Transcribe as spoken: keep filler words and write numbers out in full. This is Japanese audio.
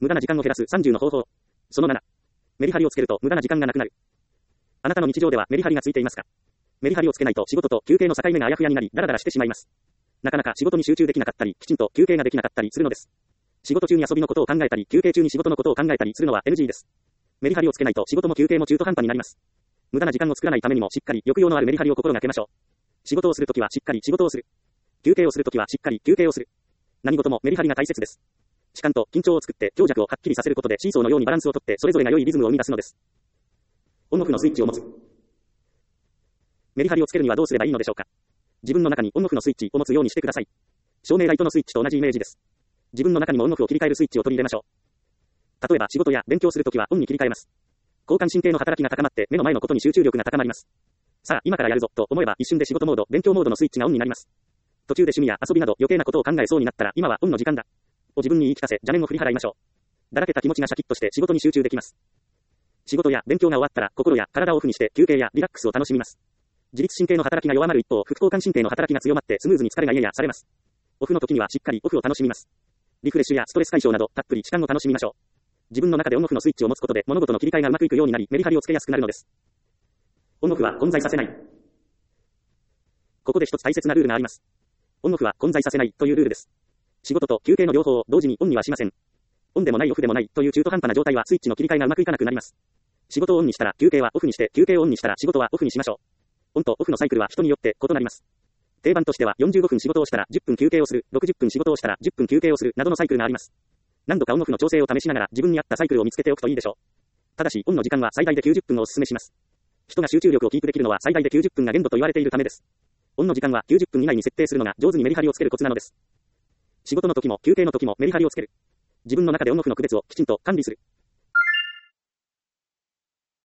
無駄な時間を減らすさんじゅうの方法。そのなな。メリハリをつけると無駄な時間がなくなる。あなたの日常ではメリハリがついていますか？メリハリをつけないと仕事と休憩の境目があやふやになり、ダラダラしてしまいます。なかなか仕事に集中できなかったり、きちんと休憩ができなかったりするのです。仕事中に遊びのことを考えたり、休憩中に仕事のことを考えたりするのは エヌジー です。メリハリをつけないと仕事も休憩も中途半端になります。無駄な時間を作らないためにもしっかり抑揚のあるメリハリを心がけましょう。仕事をするときはしっかり仕事をする。休憩をするときはしっかり休憩をする。何事もメリハリが大切です。弛緩と緊張を作って強弱をはっきりさせることでシーソーのようにバランスをとってそれぞれが良いリズムを生み出すのです。オンオフのスイッチを持つ。メリハリをつけるにはどうすればいいのでしょうか。自分の中にオンオフのスイッチを持つようにしてください。照明ライトのスイッチと同じイメージです。自分の中にもオンオフを切り替えるスイッチを取り入れましょう。例えば仕事や勉強するときはオンに切り替えます。交感神経の働きが高まって目の前のことに集中力が高まります。さあ今からやるぞと思えば一瞬で仕事モード、勉強モードのスイッチがオンになります。途中で趣味や遊びなど余計なことを考えそうになったら今はオンの時間だを自分に言い聞かせ邪念を振り払いましょう。だらけた気持ちがシャキッとして仕事に集中できます。仕事や勉強が終わったら心や体をオフにして休憩やリラックスを楽しみます。自律神経の働きが弱まる一方、副交感神経の働きが強まってスムーズに疲れがイヤイヤされます。オフの時にはしっかりオフを楽しみます。リフレッシュやストレス解消などたっぷり時間を楽しみましょう。自分の中でオンオフのスイッチを持つことで物事の切り替えがうまくいくようになりメリハリをつけやすくなるのです。オンオフは混在させない。ここで一つ大切なルールがあります。オンオフは混在させないというルールです。仕事と休憩の両方を同時にオンにはしません。オンでもないオフでもないという中途半端な状態はスイッチの切り替えがうまくいかなくなります。仕事をオンにしたら休憩はオフにして、休憩をオンにしたら仕事はオフにしましょう。オンとオフのサイクルは人によって異なります。定番としてはよんじゅうごふん仕事をしたらじゅっぷん休憩をする、ろくじゅっぷん仕事をしたらじゅっぷん休憩をするなどのサイクルがあります。何度かオンオフの調整を試しながら自分に合ったサイクルを見つけておくといいでしょう。ただしオンの時間は最大できゅうじゅっぷんをお勧めします。人が集中力をキープできるのは最大できゅうじゅっぷんが限度と言われているためです。オンの時間はきゅうじゅっぷん以内に設定するのが上手にメリハリをつけるコツなのです。仕事の時も休憩の時もメリハリをつける。自分の中でオンオフの区別をきちんと管理する。